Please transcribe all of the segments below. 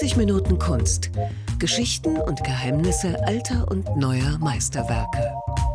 30 Minuten Kunst. Geschichten und Geheimnisse alter und neuer Meisterwerke.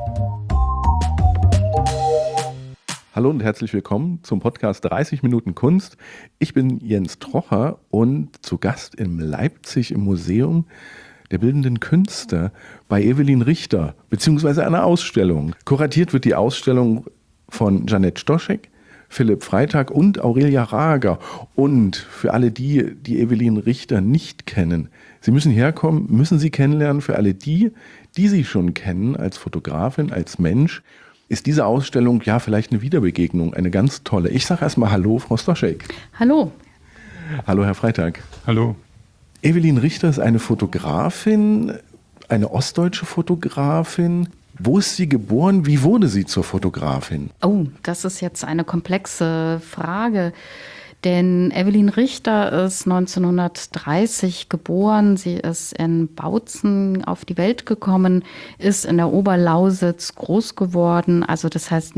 Hallo und herzlich willkommen zum Podcast 30 Minuten Kunst. Ich bin Jens Trocher und zu Gast in Leipzig im Museum der Bildenden Künste bei Evelyn Richter, beziehungsweise einer Ausstellung. Kuratiert wird die Ausstellung von Jeanette Stoschek, Philipp Freitag und Aurelia Rager. Und für alle die, die Evelyn Richter nicht kennen, Sie müssen herkommen, müssen Sie kennenlernen. Für alle die, die Sie schon kennen als Fotografin, als Mensch, ist diese Ausstellung ja vielleicht eine Wiederbegegnung, eine ganz tolle. Ich sage erstmal Hallo, Frau Stoschek. Hallo. Hallo, Herr Freitag. Hallo. Evelyn Richter ist eine Fotografin, eine ostdeutsche Fotografin. Wo ist sie geboren? Wie wurde sie zur Fotografin? Oh, das ist jetzt eine komplexe Frage. Denn Evelyn Richter ist 1930 geboren. Sie ist in Bautzen auf die Welt gekommen, ist in der Oberlausitz groß geworden. Also das heißt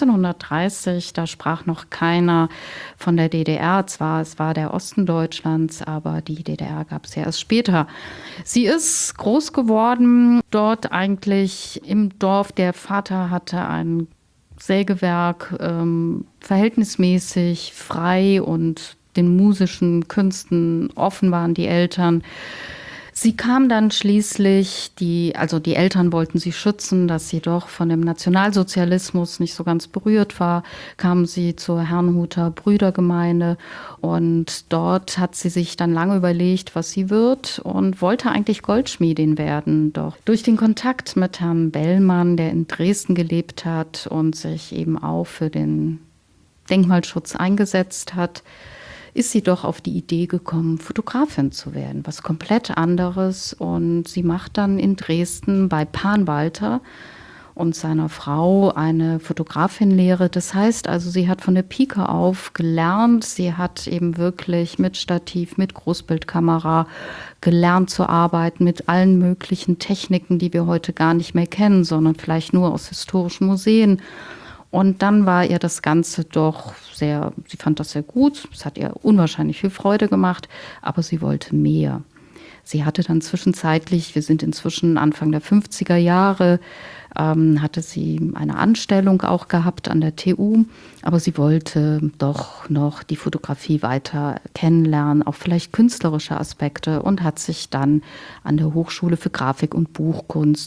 1930, da sprach noch keiner von der DDR. Zwar, es war der Osten Deutschlands, aber die DDR gab es ja erst später. Sie ist groß geworden, dort eigentlich im Dorf. Der Vater hatte ein Sägewerk, verhältnismäßig frei und den musischen Künsten offen waren die Eltern. Sie kam dann schließlich, die Eltern wollten sie schützen, dass sie doch von dem Nationalsozialismus nicht so ganz berührt war, kam sie zur Herrnhuter Brüdergemeinde und dort hat sie sich dann lange überlegt, was sie wird und wollte eigentlich Goldschmiedin werden. Doch durch den Kontakt mit Herrn Bellmann, der in Dresden gelebt hat und sich eben auch für den Denkmalschutz eingesetzt hat, ist sie doch auf die Idee gekommen, Fotografin zu werden, was komplett anderes. Und sie macht dann in Dresden bei Panwalter und seiner Frau eine Fotografinlehre. Das heißt also, sie hat von der Pike auf gelernt. Sie hat eben wirklich mit Stativ, mit Großbildkamera gelernt zu arbeiten, mit allen möglichen Techniken, die wir heute gar nicht mehr kennen, sondern vielleicht nur aus historischen Museen. Und dann war ihr das Ganze doch sie fand das sehr gut, es hat ihr unwahrscheinlich viel Freude gemacht, aber sie wollte mehr. Sie hatte dann zwischenzeitlich, wir sind inzwischen Anfang der 50er Jahre, hatte sie eine Anstellung auch gehabt an der TU, aber sie wollte doch noch die Fotografie weiter kennenlernen, auch vielleicht künstlerische Aspekte und hat sich dann an der Hochschule für Grafik und Buchkunst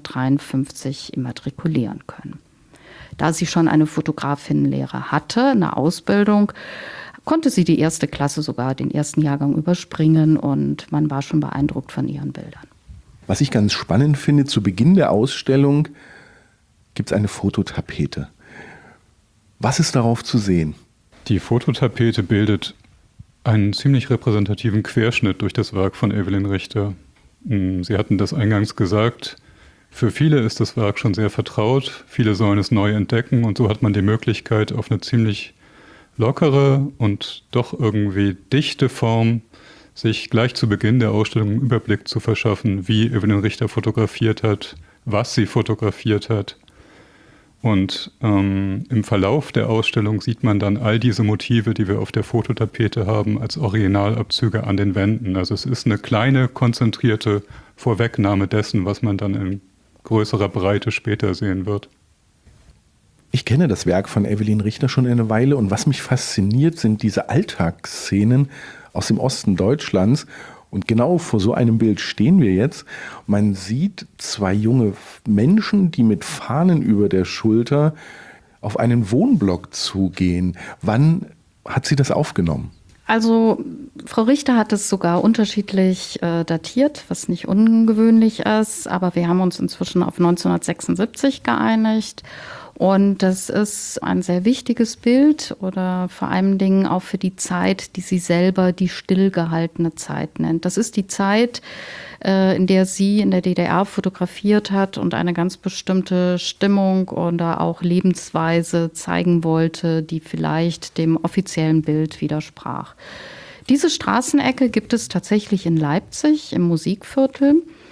1953 immatrikulieren können. Da sie schon eine Fotografinnenlehre hatte, eine Ausbildung, konnte sie die erste Klasse, sogar den ersten Jahrgang überspringen und man war schon beeindruckt von ihren Bildern. Was ich ganz spannend finde, zu Beginn der Ausstellung gibt es eine Fototapete. Was ist darauf zu sehen? Die Fototapete bildet einen ziemlich repräsentativen Querschnitt durch das Werk von Evelyn Richter. Sie hatten das eingangs gesagt. Für viele ist das Werk schon sehr vertraut, viele sollen es neu entdecken und so hat man die Möglichkeit, auf eine ziemlich lockere und doch irgendwie dichte Form sich gleich zu Beginn der Ausstellung einen Überblick zu verschaffen, wie Evelyn Richter fotografiert hat, was sie fotografiert hat. Und im Verlauf der Ausstellung sieht man dann all diese Motive, die wir auf der Fototapete haben, als Originalabzüge an den Wänden. Also es ist eine kleine, konzentrierte Vorwegnahme dessen, was man dann in größerer Breite später sehen wird. Ich kenne das Werk von Evelyn Richter schon eine Weile und was mich fasziniert, sind diese Alltagsszenen aus dem Osten Deutschlands. Und genau vor so einem Bild stehen wir jetzt. Man sieht zwei junge Menschen, die mit Fahnen über der Schulter auf einen Wohnblock zugehen. Wann hat sie das aufgenommen? Also Frau Richter hat es sogar unterschiedlich datiert, was nicht ungewöhnlich ist, aber wir haben uns inzwischen auf 1976 geeinigt und das ist ein sehr wichtiges Bild oder vor allen Dingen auch für die Zeit, die sie selber die stillgehaltene Zeit nennt. Das ist die Zeit, in der sie in der DDR fotografiert hat und eine ganz bestimmte Stimmung oder auch Lebensweise zeigen wollte, die vielleicht dem offiziellen Bild widersprach. Diese Straßenecke gibt es tatsächlich in Leipzig im Musikviertel.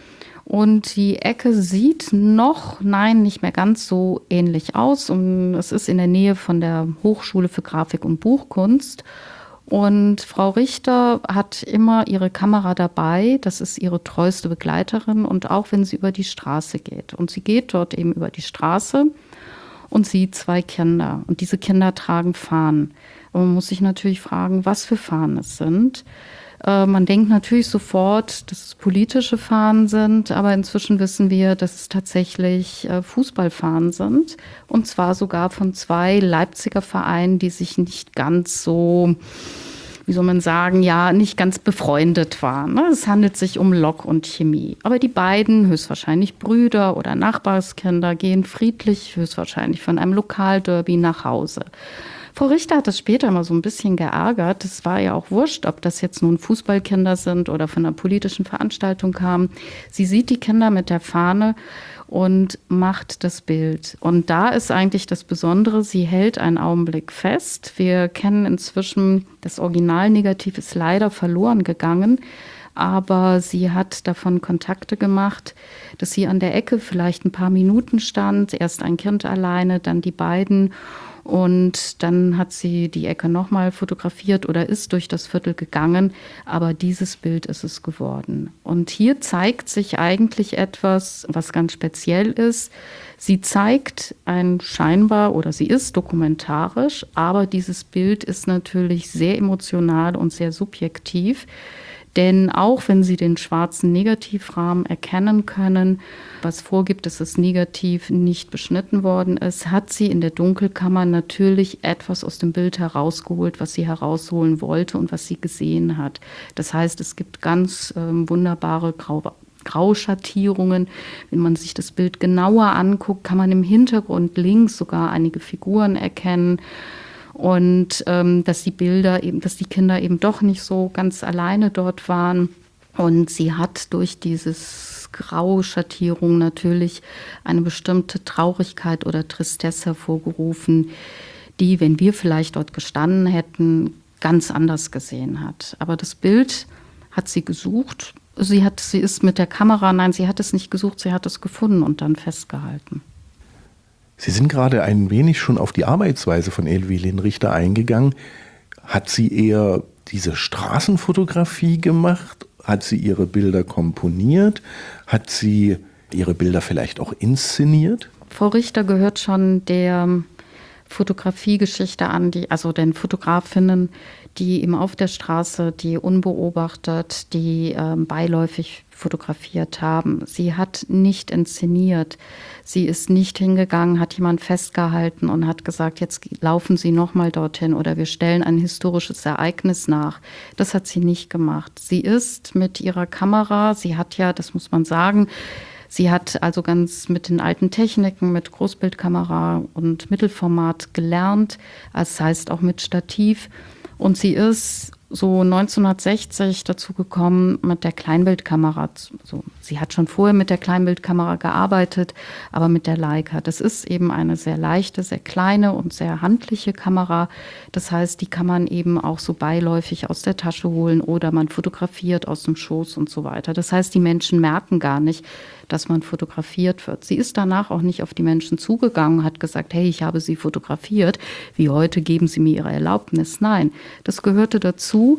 Und die Ecke sieht nicht mehr ganz so ähnlich aus. Und es ist in der Nähe von der Hochschule für Grafik und Buchkunst. Und Frau Richter hat immer ihre Kamera dabei. Das ist ihre treueste Begleiterin. Und auch wenn sie über die Straße geht. Und sie geht dort eben über die Straße und sieht 2 Kinder. Und diese Kinder tragen Fahnen. Und man muss sich natürlich fragen, was für Fahnen es sind. Man denkt natürlich sofort, dass es politische Fahnen sind, aber inzwischen wissen wir, dass es tatsächlich Fußballfahnen sind. Und zwar sogar von 2 Leipziger Vereinen, die sich nicht ganz so, wie soll man sagen, ja, nicht ganz befreundet waren. Es handelt sich um Lok und Chemie. Aber die beiden, höchstwahrscheinlich Brüder oder Nachbarskinder, gehen friedlich, höchstwahrscheinlich von einem Lokalderby nach Hause. Frau Richter hat das später mal so ein bisschen geärgert. Es war ja auch wurscht, ob das jetzt nun Fußballkinder sind oder von einer politischen Veranstaltung kamen. Sie sieht die Kinder mit der Fahne und macht das Bild. Und da ist eigentlich das Besondere, sie hält einen Augenblick fest. Wir kennen inzwischen, das Originalnegativ ist leider verloren gegangen. Aber sie hat davon Kontakte gemacht, dass sie an der Ecke vielleicht ein paar Minuten stand. Erst ein Kind alleine, dann die beiden. Und dann hat sie die Ecke nochmal fotografiert oder ist durch das Viertel gegangen. Aber dieses Bild ist es geworden. Und hier zeigt sich eigentlich etwas, was ganz speziell ist. Sie zeigt ein scheinbar, oder sie ist dokumentarisch, aber dieses Bild ist natürlich sehr emotional und sehr subjektiv. Denn auch wenn Sie den schwarzen Negativrahmen erkennen können, was vorgibt, dass das Negativ nicht beschnitten worden ist, hat sie in der Dunkelkammer natürlich etwas aus dem Bild herausgeholt, was sie herausholen wollte und was sie gesehen hat. Das heißt, es gibt ganz wunderbare Grauschattierungen. Wenn man sich das Bild genauer anguckt, kann man im Hintergrund links sogar einige Figuren erkennen. Und dass die Kinder eben doch nicht so ganz alleine dort waren. Und sie hat durch dieses Grauschattierung natürlich eine bestimmte Traurigkeit oder Tristesse hervorgerufen, die, wenn wir vielleicht dort gestanden hätten, ganz anders gesehen hat. Aber das Bild hat sie gesucht. Sie ist mit der Kamera, nein, sie hat es nicht gesucht, sie hat es gefunden und dann festgehalten. Sie sind gerade ein wenig schon auf die Arbeitsweise von Evelyn Richter eingegangen. Hat sie eher diese Straßenfotografie gemacht? Hat sie ihre Bilder komponiert? Hat sie ihre Bilder vielleicht auch inszeniert? Frau Richter gehört schon der Fotografiegeschichte an, also den Fotografinnen, die eben auf der Straße, die unbeobachtet, die beiläufig fotografiert haben. Sie hat nicht inszeniert. Sie ist nicht hingegangen, hat jemand festgehalten und hat gesagt, jetzt laufen Sie noch mal dorthin oder wir stellen ein historisches Ereignis nach. Das hat sie nicht gemacht. Sie ist mit ihrer Kamera, sie hat ja, das muss man sagen, sie hat also ganz mit den alten Techniken, mit Großbildkamera und Mittelformat gelernt, das heißt auch mit Stativ. Und sie ist so 1960 dazu gekommen mit der Kleinbildkamera. Sie hat schon vorher mit der Kleinbildkamera gearbeitet, aber mit der Leica. Das ist eben eine sehr leichte, sehr kleine und sehr handliche Kamera. Das heißt, die kann man eben auch so beiläufig aus der Tasche holen oder man fotografiert aus dem Schoß und so weiter. Das heißt, die Menschen merken gar nicht, dass man fotografiert wird. Sie ist danach auch nicht auf die Menschen zugegangen, hat gesagt, hey, ich habe Sie fotografiert, wie heute, geben Sie mir Ihre Erlaubnis. Nein, das gehörte dazu.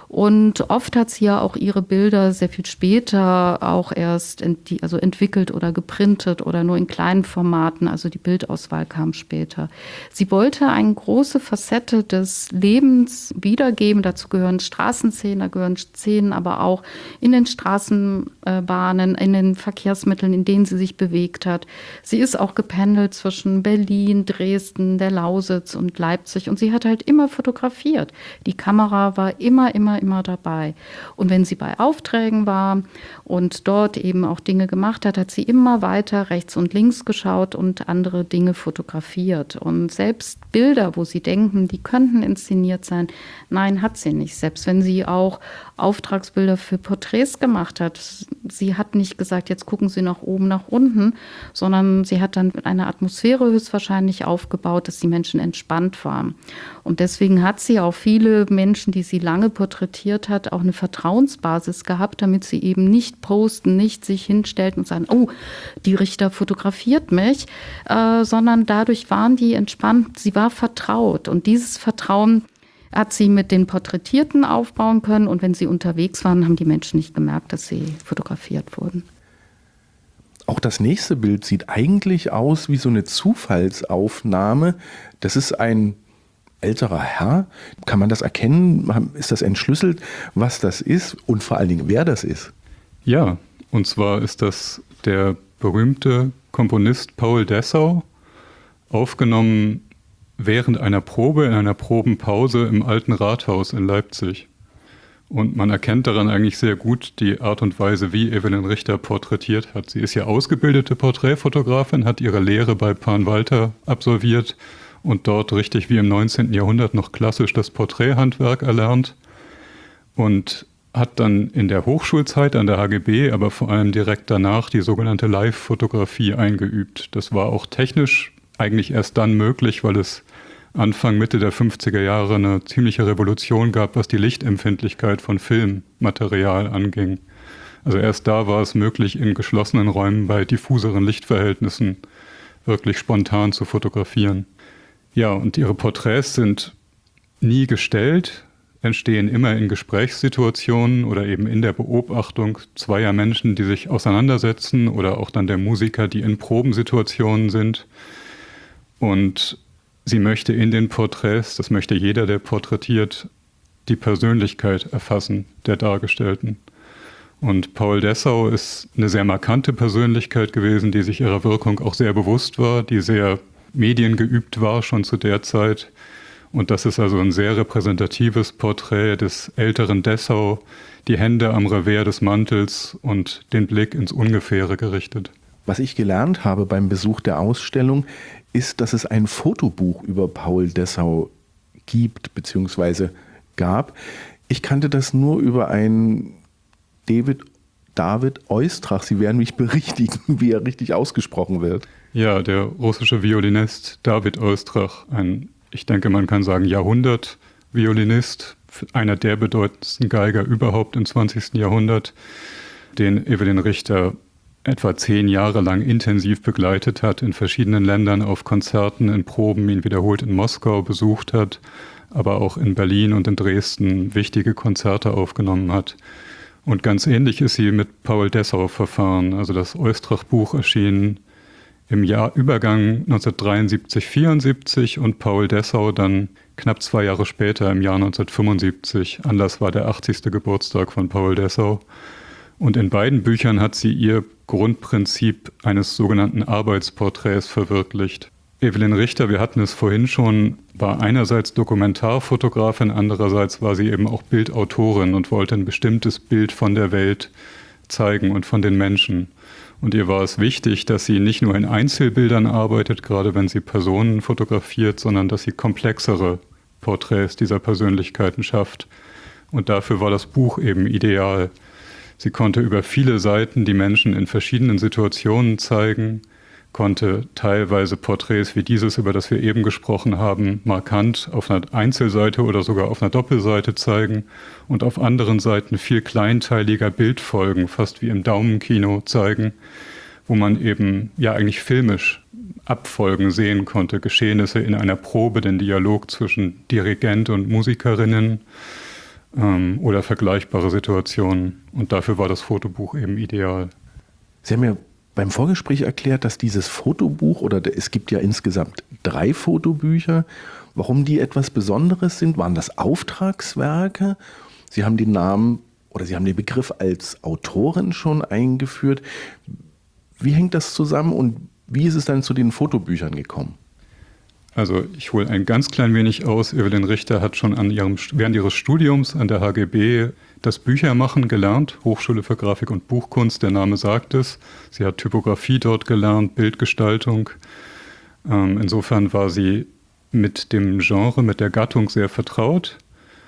Und oft hat sie ja auch ihre Bilder sehr viel später auch erst entwickelt oder geprintet oder nur in kleinen Formaten. Also die Bildauswahl kam später. Sie wollte eine große Facette des Lebens wiedergeben. Dazu gehören Straßenszenen, da gehören Szenen aber auch in den Straßenbahnen, in den Verkehrsmitteln, in denen sie sich bewegt hat. Sie ist auch gependelt zwischen Berlin, Dresden, der Lausitz und Leipzig. Und sie hat halt immer fotografiert. Die Kamera war immer dabei. Und wenn sie bei Aufträgen war und dort eben auch Dinge gemacht hat, hat sie immer weiter rechts und links geschaut und andere Dinge fotografiert. Und selbst Bilder, wo sie denken, die könnten inszeniert sein, nein, hat sie nicht. Selbst wenn sie auch Auftragsbilder für Porträts gemacht hat, sie hat nicht gesagt, jetzt gucken Sie nach oben, nach unten, sondern sie hat dann eine Atmosphäre höchstwahrscheinlich aufgebaut, dass die Menschen entspannt waren. Und deswegen hat sie auch viele Menschen, die sie lange porträtiert hat, auch eine Vertrauensbasis gehabt, damit sie eben nicht posten, nicht sich hinstellten und sagen, oh, die Richter fotografiert mich, sondern dadurch waren die entspannt, sie war vertraut. Und dieses Vertrauen hat sie mit den Porträtierten aufbauen können und wenn sie unterwegs waren, haben die Menschen nicht gemerkt, dass sie fotografiert wurden. Auch das nächste Bild sieht eigentlich aus wie so eine Zufallsaufnahme. Das ist ein älterer Herr. Kann man das erkennen? Ist das entschlüsselt, was das ist und vor allen Dingen, wer das ist? Ja, und zwar ist das der berühmte Komponist Paul Dessau, aufgenommen während einer Probe, in einer Probenpause im Alten Rathaus in Leipzig. Und man erkennt daran eigentlich sehr gut die Art und Weise, wie Evelyn Richter porträtiert hat. Sie ist ja ausgebildete Porträtfotografin, hat ihre Lehre bei Pan Walter absolviert und dort richtig wie im 19. Jahrhundert noch klassisch das Porträthandwerk erlernt und hat dann in der Hochschulzeit an der HGB, aber vor allem direkt danach die sogenannte Live-Fotografie eingeübt. Das war auch technisch eigentlich erst dann möglich, weil es Anfang, Mitte der 50er Jahre eine ziemliche Revolution gab, was die Lichtempfindlichkeit von Filmmaterial anging. Also erst da war es möglich, in geschlossenen Räumen bei diffuseren Lichtverhältnissen wirklich spontan zu fotografieren. Ja, und ihre Porträts sind nie gestellt, entstehen immer in Gesprächssituationen oder eben in der Beobachtung zweier Menschen, die sich auseinandersetzen oder auch dann der Musiker, die in Probensituationen sind. Und sie möchte in den Porträts, das möchte jeder, der porträtiert, die Persönlichkeit erfassen der Dargestellten. Und Paul Dessau ist eine sehr markante Persönlichkeit gewesen, die sich ihrer Wirkung auch sehr bewusst war, die sehr mediengeübt war schon zu der Zeit. Und das ist also ein sehr repräsentatives Porträt des älteren Dessau, die Hände am Revers des Mantels und den Blick ins Ungefähre gerichtet. Was ich gelernt habe beim Besuch der Ausstellung, ist, dass es ein Fotobuch über Paul Dessau gibt bzw. gab. Ich kannte das nur über einen David Oistrakh. Sie werden mich berichtigen, wie er richtig ausgesprochen wird. Ja, der russische Violinist David Oistrakh, ich denke, man kann sagen Jahrhundert-Violinist, einer der bedeutendsten Geiger überhaupt im 20. Jahrhundert, den Evelyn Richter etwa 10 Jahre lang intensiv begleitet hat, in verschiedenen Ländern auf Konzerten, in Proben, ihn wiederholt in Moskau besucht hat, aber auch in Berlin und in Dresden wichtige Konzerte aufgenommen hat. Und ganz ähnlich ist sie mit Paul Dessau verfahren. Also das Oistrakh-Buch erschien im Übergang 1973/74 und Paul Dessau dann knapp 2 Jahre später, im Jahr 1975. Anlass war der 80. Geburtstag von Paul Dessau. Und in beiden Büchern hat sie ihr Grundprinzip eines sogenannten Arbeitsporträts verwirklicht. Evelyn Richter, wir hatten es vorhin schon, war einerseits Dokumentarfotografin, andererseits war sie eben auch Bildautorin und wollte ein bestimmtes Bild von der Welt zeigen und von den Menschen. Und ihr war es wichtig, dass sie nicht nur in Einzelbildern arbeitet, gerade wenn sie Personen fotografiert, sondern dass sie komplexere Porträts dieser Persönlichkeiten schafft. Und dafür war das Buch eben ideal. Sie konnte über viele Seiten die Menschen in verschiedenen Situationen zeigen, konnte teilweise Porträts wie dieses, über das wir eben gesprochen haben, markant auf einer Einzelseite oder sogar auf einer Doppelseite zeigen und auf anderen Seiten viel kleinteiliger Bildfolgen, fast wie im Daumenkino zeigen, wo man eben ja eigentlich filmisch Abfolgen sehen konnte, Geschehnisse in einer Probe, den Dialog zwischen Dirigent und Musikerinnen oder vergleichbare Situationen. Und dafür war das Fotobuch eben ideal. Sie haben ja beim Vorgespräch erklärt, dass dieses Fotobuch, oder es gibt ja insgesamt 3 Fotobücher, warum die etwas Besonderes sind. Waren das Auftragswerke? Sie haben den Namen oder Sie haben den Begriff als Autorin schon eingeführt. Wie hängt das zusammen und wie ist es dann zu den Fotobüchern gekommen? Also ich hole ein ganz klein wenig aus. Evelyn Richter hat schon während ihres Studiums an der HGB das Büchermachen gelernt, Hochschule für Grafik und Buchkunst, der Name sagt es. Sie hat Typografie dort gelernt, Bildgestaltung. Insofern war sie mit dem Genre, mit der Gattung sehr vertraut.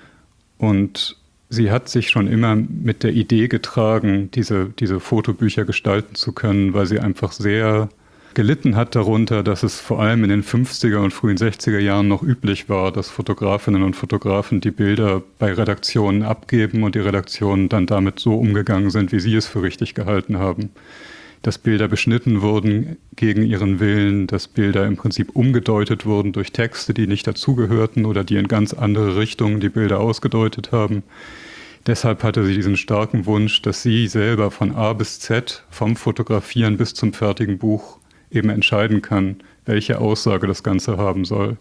Und sie hat sich schon immer mit der Idee getragen, diese Fotobücher gestalten zu können, weil sie einfach sehr gelitten hat darunter, dass es vor allem in den 50er und frühen 60er Jahren noch üblich war, dass Fotografinnen und Fotografen die Bilder bei Redaktionen abgeben und die Redaktionen dann damit so umgegangen sind, wie sie es für richtig gehalten haben. dass Bilder beschnitten wurden gegen ihren Willen, dass Bilder im Prinzip umgedeutet wurden durch Texte, die nicht dazugehörten oder die in ganz andere Richtungen die Bilder ausgedeutet haben. Deshalb hatte sie diesen starken Wunsch, dass sie selber von A bis Z, vom Fotografieren bis zum fertigen Buch eben entscheiden kann, welche Aussage das Ganze haben soll.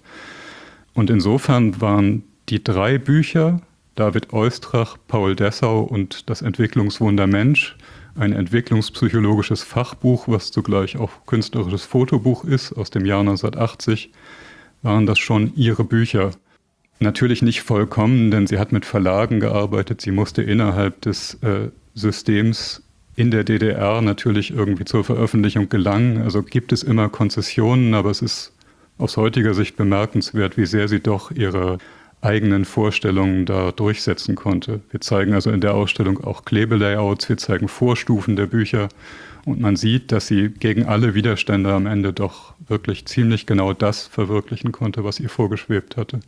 Und insofern waren die 3 Bücher, David Oistrach, Paul Dessau und Das Entwicklungswunder Mensch, ein entwicklungspsychologisches Fachbuch, was zugleich auch künstlerisches Fotobuch ist, aus dem Jahr 1980, waren das schon ihre Bücher. Natürlich nicht vollkommen, denn sie hat mit Verlagen gearbeitet. Sie musste innerhalb des Systems in der DDR natürlich irgendwie zur Veröffentlichung gelangen. Also gibt es immer Konzessionen, aber es ist aus heutiger Sicht bemerkenswert, wie sehr sie doch ihre eigenen Vorstellungen da durchsetzen konnte. Wir zeigen also in der Ausstellung auch Klebelayouts, wir zeigen Vorstufen der Bücher und man sieht, dass sie gegen alle Widerstände am Ende doch wirklich ziemlich genau das verwirklichen konnte, was ihr vorgeschwebt hatte.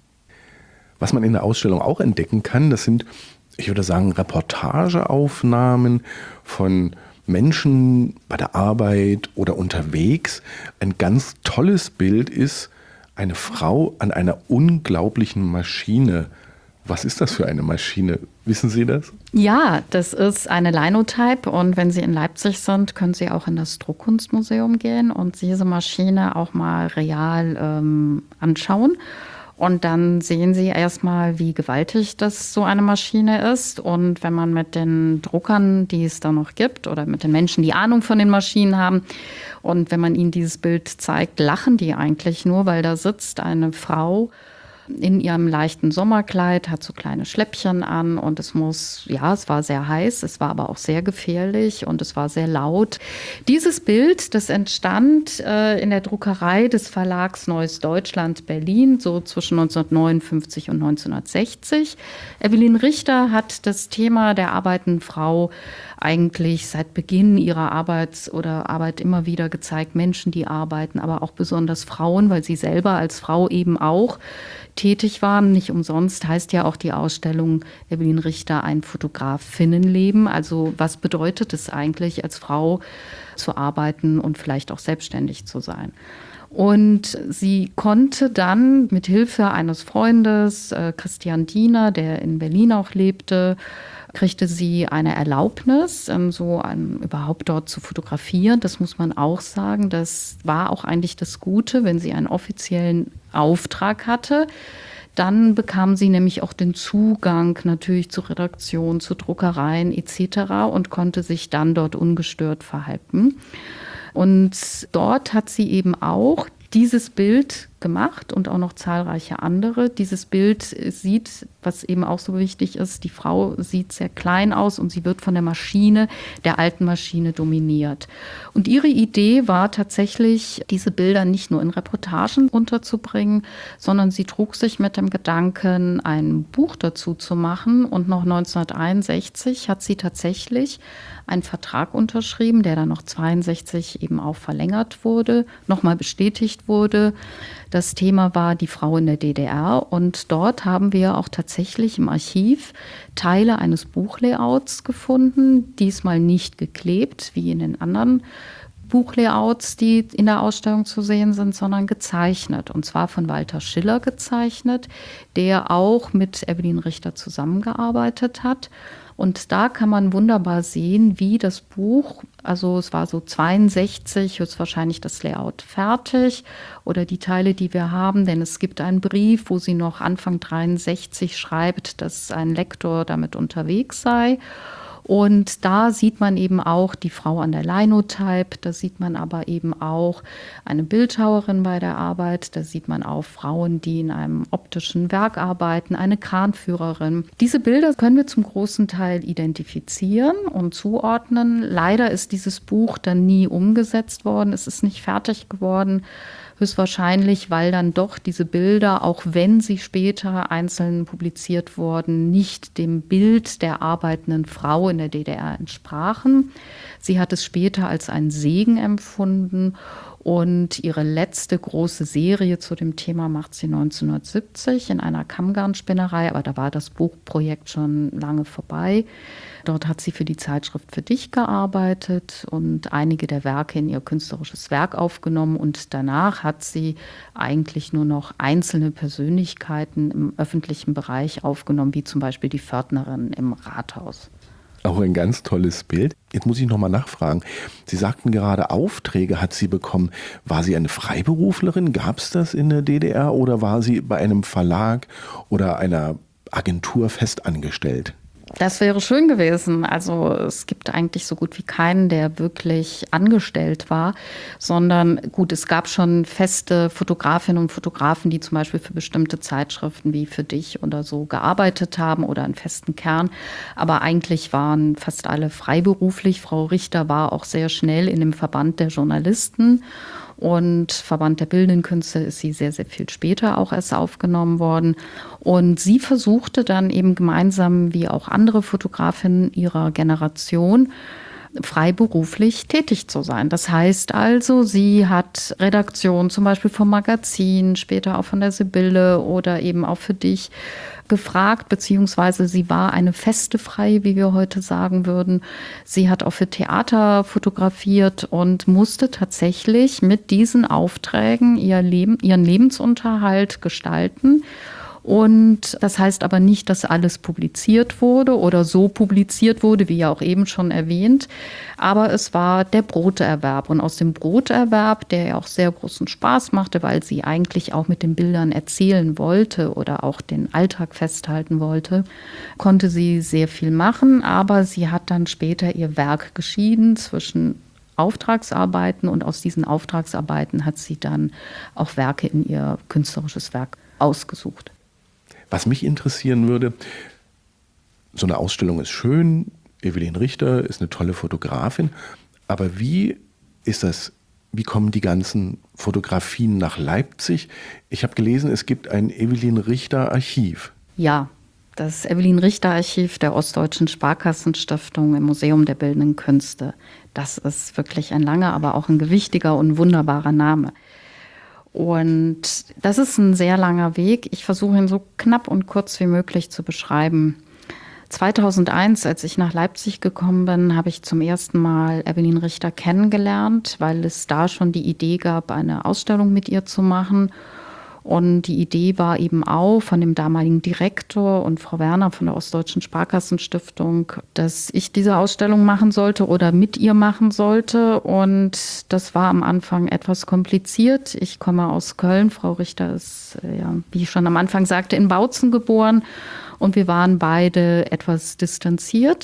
Was man in der Ausstellung auch entdecken kann, das sind, ich würde sagen, Reportageaufnahmen von Menschen bei der Arbeit oder unterwegs. Ein ganz tolles Bild ist eine Frau an einer unglaublichen Maschine. Was ist das für eine Maschine? Wissen Sie das? Ja, das ist eine Linotype und wenn Sie in Leipzig sind, können Sie auch in das Druckkunstmuseum gehen und diese Maschine auch mal real anschauen. Und dann sehen Sie erstmal, wie gewaltig das so eine Maschine ist. Und wenn man mit den Druckern, die es da noch gibt, oder mit den Menschen, die Ahnung von den Maschinen haben, und wenn man ihnen dieses Bild zeigt, lachen die eigentlich nur, weil da sitzt eine Frau in ihrem leichten Sommerkleid, hat so kleine Schläppchen an und es war sehr heiß, es war aber auch sehr gefährlich und es war sehr laut. Dieses Bild, das entstand in der Druckerei des Verlags Neues Deutschland Berlin, so zwischen 1959 und 1960. Evelyn Richter hat das Thema der arbeitenden Frau eigentlich seit Beginn ihrer Arbeit immer wieder gezeigt. Menschen, die arbeiten, aber auch besonders Frauen, weil sie selber als Frau eben auch tätig waren. Nicht umsonst heißt ja auch die Ausstellung Evelyn Richter ein Fotografinnenleben. Also was bedeutet es eigentlich, als Frau zu arbeiten und vielleicht auch selbstständig zu sein? Und sie konnte dann mit Hilfe eines Freundes, Christian Diener, der in Berlin auch lebte, kriegte sie eine Erlaubnis, überhaupt dort zu fotografieren. Das muss man auch sagen. Das war auch eigentlich das Gute, wenn sie einen offiziellen Auftrag hatte. Dann bekam sie nämlich auch den Zugang natürlich zur Redaktion, zu Druckereien etc. und konnte sich dann dort ungestört verhalten. Und dort hat sie eben auch dieses Bild gemacht und auch noch zahlreiche andere. Dieses Bild sieht, was eben auch so wichtig ist, die Frau sieht sehr klein aus und sie wird von der Maschine, der alten Maschine dominiert. Und ihre Idee war tatsächlich, diese Bilder nicht nur in Reportagen unterzubringen, sondern sie trug sich mit dem Gedanken, ein Buch dazu zu machen. Und noch 1961 hat sie tatsächlich einen Vertrag unterschrieben, der dann noch 1962 eben auch verlängert wurde, nochmal bestätigt wurde. Das Thema war die Frau in der DDR und dort haben wir auch tatsächlich im Archiv Teile eines Buchlayouts gefunden, diesmal nicht geklebt, wie in den anderen Buchlayouts, die in der Ausstellung zu sehen sind, sondern gezeichnet. Und zwar von Walter Schiller gezeichnet, der auch mit Evelyn Richter zusammengearbeitet hat. Und da kann man wunderbar sehen, wie das Buch, also es war so 62, höchstwahrscheinlich das Layout fertig oder die Teile, die wir haben, denn es gibt einen Brief, wo sie noch Anfang 63 schreibt, dass ein Lektor damit unterwegs sei. Und da sieht man eben auch die Frau an der Linotype, da sieht man aber eben auch eine Bildhauerin bei der Arbeit, da sieht man auch Frauen, die in einem optischen Werk arbeiten, eine Kranführerin. Diese Bilder können wir zum großen Teil identifizieren und zuordnen. Leider ist dieses Buch dann nie umgesetzt worden, es ist nicht fertig geworden. Höchstwahrscheinlich, weil dann doch diese Bilder, auch wenn sie später einzeln publiziert wurden, nicht dem Bild der arbeitenden Frau in der DDR entsprachen. Sie hat es später als einen Segen empfunden Und ihre letzte große Serie zu dem Thema macht sie 1970 in einer Kammgarnspinnerei, aber da war das Buchprojekt schon lange vorbei. Dort hat sie für die Zeitschrift Für dich gearbeitet und einige der Werke in ihr künstlerisches Werk aufgenommen. Und danach hat sie eigentlich nur noch einzelne Persönlichkeiten im öffentlichen Bereich aufgenommen, wie zum Beispiel die Pförtnerin im Rathaus. Auch ein ganz tolles Bild. Jetzt muss ich nochmal nachfragen. Sie sagten gerade, Aufträge hat sie bekommen. War sie eine Freiberuflerin? Gab es das in der DDR oder war sie bei einem Verlag oder einer Agentur festangestellt? Das wäre schön gewesen. Also es gibt eigentlich so gut wie keinen, der wirklich angestellt war, sondern gut, es gab schon feste Fotografinnen und Fotografen, die zum Beispiel für bestimmte Zeitschriften wie Für dich oder so gearbeitet haben oder einen festen Kern. Aber eigentlich waren fast alle freiberuflich. Frau Richter war auch sehr schnell in dem Verband der Journalisten. Und Verband der Bildenden Künste ist sie sehr, sehr viel später auch erst aufgenommen worden. Und sie versuchte dann eben gemeinsam, wie auch andere Fotografinnen ihrer Generation, freiberuflich tätig zu sein. Das heißt also, sie hat Redaktion zum Beispiel vom Magazin, später auch von der Sibylle oder eben auch Für dich gefragt, beziehungsweise sie war eine feste Freie, wie wir heute sagen würden. Sie hat auch für Theater fotografiert und musste tatsächlich mit diesen Aufträgen ihren Lebensunterhalt gestalten. Und das heißt aber nicht, dass alles publiziert wurde oder so publiziert wurde, wie ja auch eben schon erwähnt. Aber es war der Broterwerb. Und aus dem Broterwerb, der ja auch sehr großen Spaß machte, weil sie eigentlich auch mit den Bildern erzählen wollte oder auch den Alltag festhalten wollte, konnte sie sehr viel machen. Aber sie hat dann später ihr Werk geschieden zwischen Auftragsarbeiten und aus diesen Auftragsarbeiten hat sie dann auch Werke in ihr künstlerisches Werk ausgesucht. Was mich interessieren würde, so eine Ausstellung ist schön, Evelyn Richter ist eine tolle Fotografin, aber wie ist das, wie kommen die ganzen Fotografien nach Leipzig? Ich habe gelesen, es gibt ein Evelyn Richter Archiv. Ja, das Evelyn Richter Archiv der Ostdeutschen Sparkassenstiftung im Museum der Bildenden Künste. Das ist wirklich ein langer, aber auch ein gewichtiger und wunderbarer Name. Und das ist ein sehr langer Weg. Ich versuche ihn so knapp und kurz wie möglich zu beschreiben. 2001, als ich nach Leipzig gekommen bin, habe ich zum ersten Mal Evelyn Richter kennengelernt, weil es da schon die Idee gab, eine Ausstellung mit ihr zu machen. Und die Idee war eben auch von dem damaligen Direktor und Frau Werner von der Ostdeutschen Sparkassenstiftung, dass ich diese Ausstellung machen sollte oder mit ihr machen sollte. Und das war am Anfang etwas kompliziert. Ich komme aus Köln. Frau Richter ist, ja, wie ich schon am Anfang sagte, in Bautzen geboren. Und wir waren beide etwas distanziert.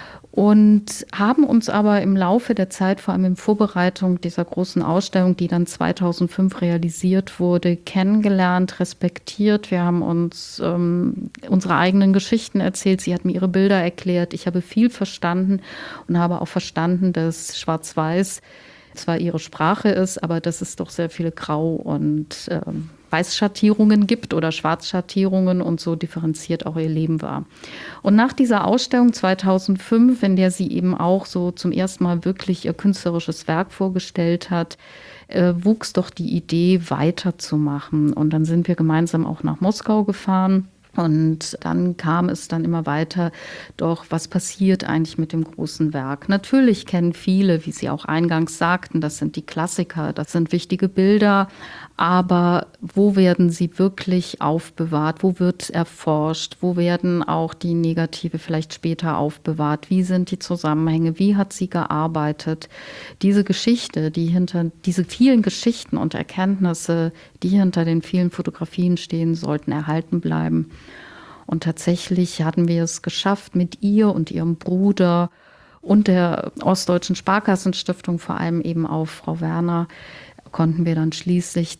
Und haben uns aber im Laufe der Zeit, vor allem in Vorbereitung dieser großen Ausstellung, die dann 2005 realisiert wurde, kennengelernt, respektiert. Wir haben uns unsere eigenen Geschichten erzählt. Sie hat mir ihre Bilder erklärt. Ich habe viel verstanden und habe auch verstanden, dass Schwarz-Weiß zwar ihre Sprache ist, aber dass es doch sehr viele Grau- und Weißschattierungen gibt oder Schwarzschattierungen und so differenziert auch ihr Leben war. Und nach dieser Ausstellung 2005, in der sie eben auch so zum ersten Mal wirklich ihr künstlerisches Werk vorgestellt hat, wuchs doch die Idee weiterzumachen. Und dann sind wir gemeinsam auch nach Moskau gefahren. Und dann kam es dann immer weiter, doch was passiert eigentlich mit dem großen Werk? Natürlich kennen viele, wie Sie auch eingangs sagten, das sind die Klassiker, das sind wichtige Bilder, aber wo werden sie wirklich aufbewahrt? Wo wird erforscht? Wo werden auch die Negative vielleicht später aufbewahrt? Wie sind die Zusammenhänge? Wie hat sie gearbeitet? Diese Geschichte, diese vielen Geschichten und Erkenntnisse, die hinter den vielen Fotografien stehen, sollten erhalten bleiben. Und tatsächlich hatten wir es geschafft, mit ihr und ihrem Bruder und der Ostdeutschen Sparkassenstiftung, vor allem eben auch Frau Werner, konnten wir dann schließlich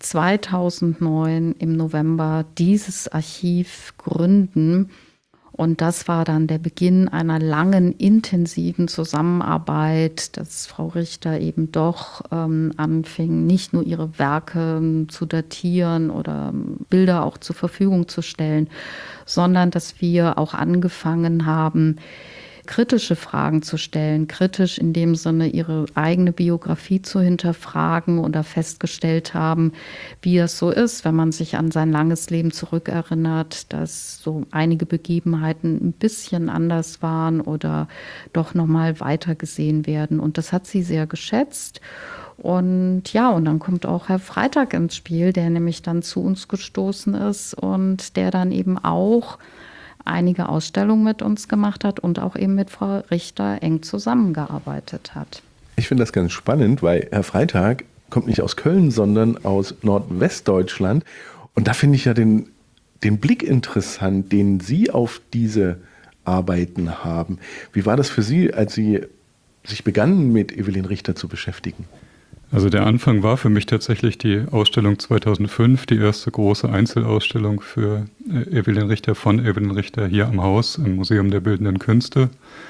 2009 im November dieses Archiv gründen. Und das war dann der Beginn einer langen, intensiven Zusammenarbeit, dass Frau Richter eben doch anfing, nicht nur ihre Werke zu datieren oder Bilder auch zur Verfügung zu stellen, sondern dass wir auch angefangen haben, kritische Fragen zu stellen, kritisch in dem Sinne ihre eigene Biografie zu hinterfragen oder festgestellt haben, wie es so ist, wenn man sich an sein langes Leben zurückerinnert, dass so einige Begebenheiten ein bisschen anders waren oder doch nochmal weiter gesehen werden. Und das hat sie sehr geschätzt. Und ja, und dann kommt auch Herr Freitag ins Spiel, der nämlich dann zu uns gestoßen ist und der dann eben auch einige Ausstellungen mit uns gemacht hat und auch eben mit Frau Richter eng zusammengearbeitet hat. Ich finde das ganz spannend, weil Herr Freitag kommt nicht aus Köln, sondern aus Nordwestdeutschland. Und da finde ich ja den Blick interessant, den Sie auf diese Arbeiten haben. Wie war das für Sie, als Sie sich begannen, mit Evelyn Richter zu beschäftigen? Also der Anfang war für mich tatsächlich die Ausstellung 2005, die erste große Einzelausstellung für Evelyn Richter von Evelyn Richter hier am Haus im Museum der Bildenden Künste.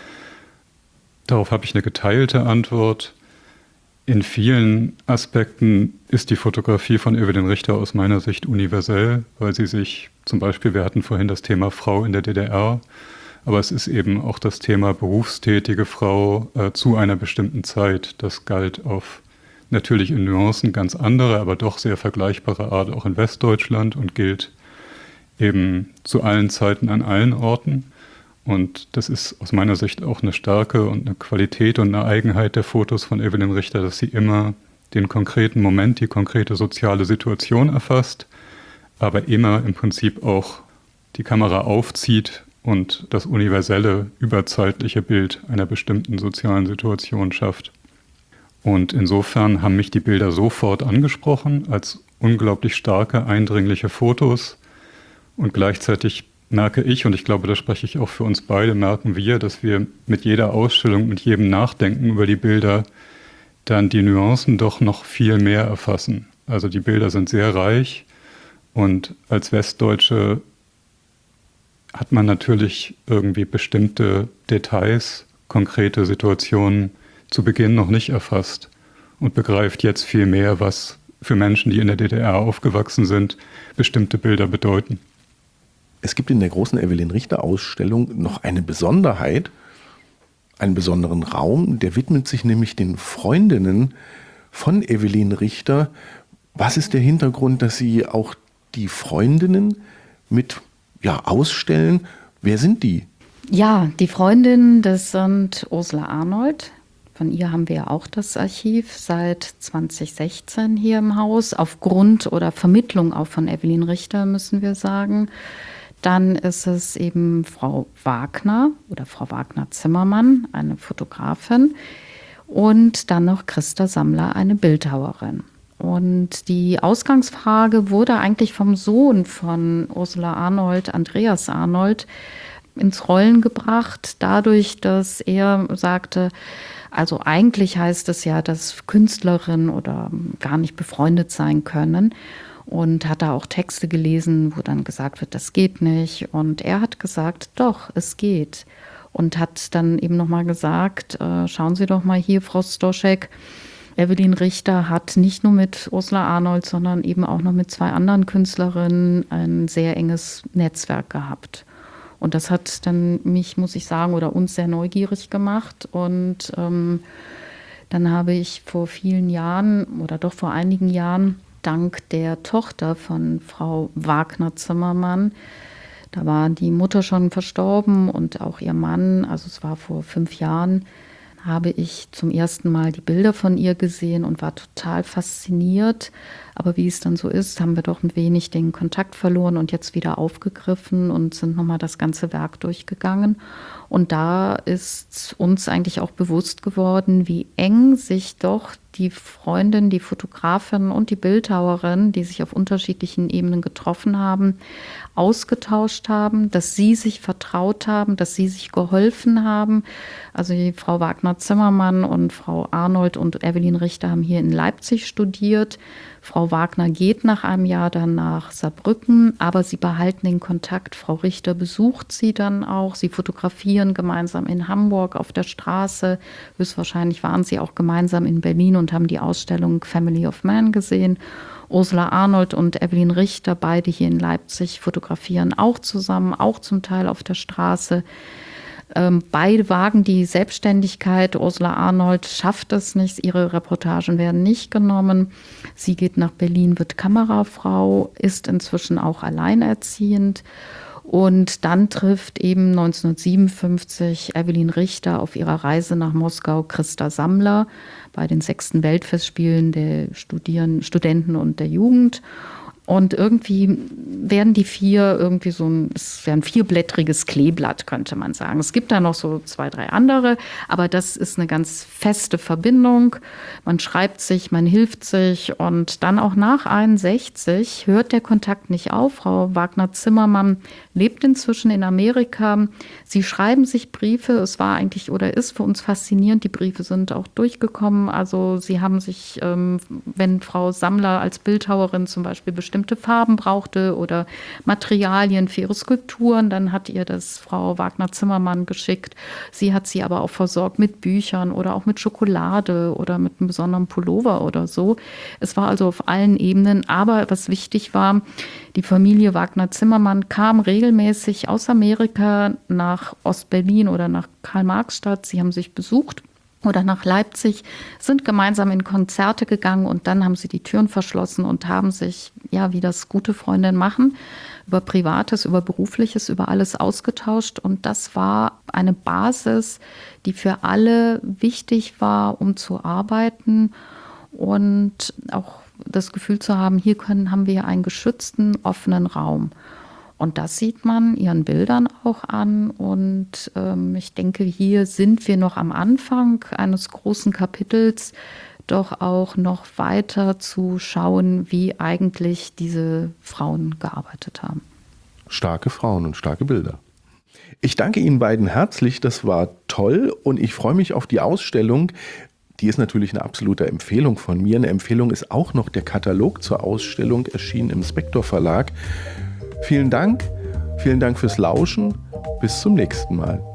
Darauf habe ich eine geteilte Antwort. In vielen Aspekten ist die Fotografie von Evelyn Richter aus meiner Sicht universell, weil sie sich zum Beispiel, wir hatten vorhin das Thema Frau in der DDR, aber es ist eben auch das Thema berufstätige Frau zu einer bestimmten Zeit. Das galt auf natürlich in Nuancen ganz andere, aber doch sehr vergleichbare Art auch in Westdeutschland und gilt eben zu allen Zeiten an allen Orten. Und das ist aus meiner Sicht auch eine Stärke und eine Qualität und eine Eigenheit der Fotos von Evelyn Richter, dass sie immer den konkreten Moment, die konkrete soziale Situation erfasst, aber immer im Prinzip auch die Kamera aufzieht und das universelle, überzeitliche Bild einer bestimmten sozialen Situation schafft. Und insofern haben mich die Bilder sofort angesprochen als unglaublich starke, eindringliche Fotos. Und gleichzeitig merke ich, und ich glaube, da spreche ich auch für uns beide, merken wir, dass wir mit jeder Ausstellung, mit jedem Nachdenken über die Bilder dann die Nuancen doch noch viel mehr erfassen. Also die Bilder sind sehr reich und als Westdeutsche hat man natürlich irgendwie bestimmte Details, konkrete Situationen zu Beginn noch nicht erfasst und begreift jetzt viel mehr, was für Menschen, die in der DDR aufgewachsen sind, bestimmte Bilder bedeuten. Es gibt in der großen Evelyn Richter Ausstellung noch eine Besonderheit, einen besonderen Raum, der widmet sich nämlich den Freundinnen von Evelyn Richter. Was ist der Hintergrund, dass Sie auch die Freundinnen mit ausstellen? Wer sind die? Ja, die Freundinnen, das sind Ursula Arnold. Von ihr haben wir ja auch das Archiv seit 2016 hier im Haus, aufgrund oder Vermittlung auch von Evelyn Richter, müssen wir sagen. Dann ist es eben Frau Wagner oder Frau Wagner-Zimmermann, eine Fotografin. Und dann noch Christa Sammler, eine Bildhauerin. Und die Ausgangsfrage wurde eigentlich vom Sohn von Ursula Arnold, Andreas Arnold, ins Rollen gebracht, dadurch, dass er sagte, also eigentlich heißt es ja, dass Künstlerinnen oder gar nicht befreundet sein können. Und hat da auch Texte gelesen, wo dann gesagt wird, das geht nicht. Und er hat gesagt, doch, es geht. Und hat dann eben nochmal gesagt, schauen Sie doch mal hier, Frau Stoschek, Evelyn Richter hat nicht nur mit Ursula Arnold, sondern eben auch noch mit 2 anderen Künstlerinnen ein sehr enges Netzwerk gehabt. Und das hat dann mich, muss ich sagen, oder uns sehr neugierig gemacht. Und dann habe ich vor vielen Jahren oder doch vor einigen Jahren dank der Tochter von Frau Wagner-Zimmermann, da war die Mutter schon verstorben und auch ihr Mann, also es war vor 5 Jahren, habe ich zum ersten Mal die Bilder von ihr gesehen und war total fasziniert. Aber wie es dann so ist, haben wir doch ein wenig den Kontakt verloren und jetzt wieder aufgegriffen und sind nochmal das ganze Werk durchgegangen. Und da ist uns eigentlich auch bewusst geworden, wie eng sich doch die Freundin, die Fotografin und die Bildhauerin, die sich auf unterschiedlichen Ebenen getroffen haben, ausgetauscht haben, dass sie sich vertraut haben, dass sie sich geholfen haben. Also die Frau Wagner-Zimmermann und Frau Arnold und Evelyn Richter haben hier in Leipzig studiert. Frau Wagner geht nach einem Jahr dann nach Saarbrücken, aber sie behalten den Kontakt. Frau Richter besucht sie dann auch. Sie fotografieren gemeinsam in Hamburg auf der Straße. Höchstwahrscheinlich waren sie auch gemeinsam in Berlin und haben die Ausstellung Family of Man gesehen. Ursula Arnold und Evelyn Richter, beide hier in Leipzig, fotografieren auch zusammen, auch zum Teil auf der Straße. Beide wagen die Selbstständigkeit. Ursula Arnold schafft es nicht. Ihre Reportagen werden nicht genommen. Sie geht nach Berlin, wird Kamerafrau, ist inzwischen auch alleinerziehend. Und dann trifft eben 1957 Evelyn Richter auf ihrer Reise nach Moskau Christa Sammler bei den 6. Weltfestspielen der Studenten und der Jugend. Und irgendwie werden die vier irgendwie es wäre ein vierblättriges Kleeblatt, könnte man sagen. Es gibt da noch so 2, 3 andere, aber das ist eine ganz feste Verbindung. Man schreibt sich, man hilft sich und dann auch nach 61 hört der Kontakt nicht auf. Frau Wagner-Zimmermann lebt inzwischen in Amerika. Sie schreiben sich Briefe. Es war eigentlich oder ist für uns faszinierend. Die Briefe sind auch durchgekommen. Also sie haben sich, wenn Frau Sammler als Bildhauerin zum Beispiel bestimmte Farben brauchte oder Materialien für ihre Skulpturen, dann hat ihr das Frau Wagner-Zimmermann geschickt. Sie hat sie aber auch versorgt mit Büchern oder auch mit Schokolade oder mit einem besonderen Pullover oder so. Es war also auf allen Ebenen. Aber was wichtig war, die Familie Wagner-Zimmermann kam regelmäßig aus Amerika nach Ostberlin oder nach Karl-Marx-Stadt. Sie haben sich besucht. Oder nach Leipzig, sind gemeinsam in Konzerte gegangen und dann haben sie die Türen verschlossen und haben sich, ja, wie das gute Freundinnen machen, über Privates, über Berufliches, über alles ausgetauscht. Und das war eine Basis, die für alle wichtig war, um zu arbeiten und auch das Gefühl zu haben, hier haben wir einen geschützten, offenen Raum. Und das sieht man ihren Bildern auch an. Und ich denke, hier sind wir noch am Anfang eines großen Kapitels, doch auch noch weiter zu schauen, wie eigentlich diese Frauen gearbeitet haben. Starke Frauen und starke Bilder. Ich danke Ihnen beiden herzlich, das war toll und ich freue mich auf die Ausstellung. Die ist natürlich eine absolute Empfehlung von mir. Eine Empfehlung ist auch noch der Katalog zur Ausstellung, erschienen im Spektor Verlag. Vielen Dank fürs Lauschen. Bis zum nächsten Mal.